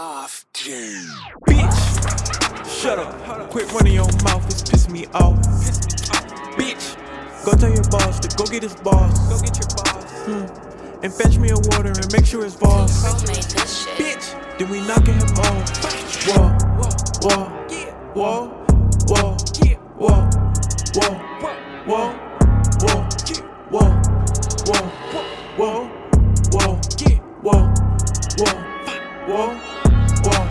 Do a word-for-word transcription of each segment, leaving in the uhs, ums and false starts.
off. Bitch, shut up. Quit running your mouth, it's pissing me off. Bitch, go tell your boss to go get his boss. Go get your boss. Hmm. And fetch me a water and make sure it's boss. Bitch, then we knocking him off. Whoa, whoa, whoa, whoa, whoa, whoa, whoa, whoa, whoa, whoa, whoa, whoa, whoa, whoa.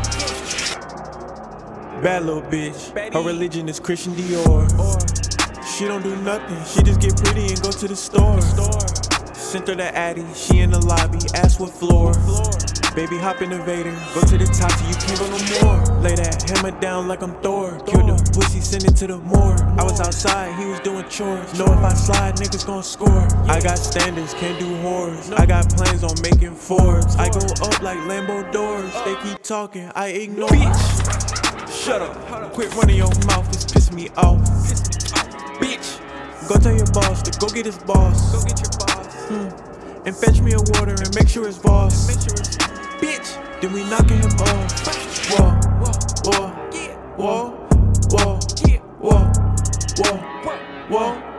Bad little bitch, her religion is Christian Dior. She don't do nothing, she just get pretty and go to the store. Sent her to Addy, she in the lobby, ask what floor. Baby hop in the Vader, go to the top till you can't go no more. Lay that hammer down like I'm Thor. Killed the pussy, send it to the morgue. I was outside, he was doing chores. Know if I slide, niggas gon' score. I got standards, can't do whores. I got plans on making Forbes. I go up like Lambo doors. They keep talking, I ignore. Bitch, shut up. Quit running your mouth, it's pissing me off. Bitch, go tell your boss to go get his boss. Go get your boss. Hmm. And fetch me a water and make sure it's boss. Bitch, then we knocking him off. Whoa, whoa, whoa, whoa, whoa, whoa, whoa, whoa, whoa.